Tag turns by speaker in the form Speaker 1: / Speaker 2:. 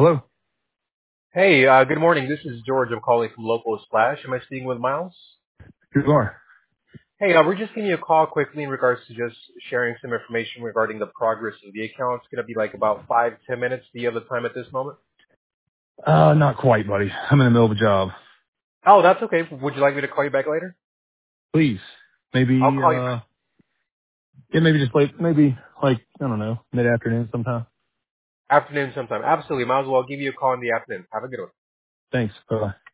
Speaker 1: Hello.
Speaker 2: Hey, good morning. This is George. I'm calling from Local Splash. Am I speaking with Miles?
Speaker 1: You are.
Speaker 2: Hey, we're just giving you a call quickly in regards to just sharing some information regarding the progress of the account. It's going to be like about 5, 10 minutes. Do you have the time at this moment?
Speaker 1: Not quite, buddy. I'm in the middle of a job.
Speaker 2: Oh, that's okay. Would you like me to call you back later?
Speaker 1: Please.
Speaker 2: I'll
Speaker 1: Maybe,
Speaker 2: call you back.
Speaker 1: yeah, maybe just late, maybe like, I don't know, mid-afternoon sometime.
Speaker 2: Afternoon sometime. Absolutely. Might as well give you a call in the afternoon. Have a good one.
Speaker 1: Thanks. Bye.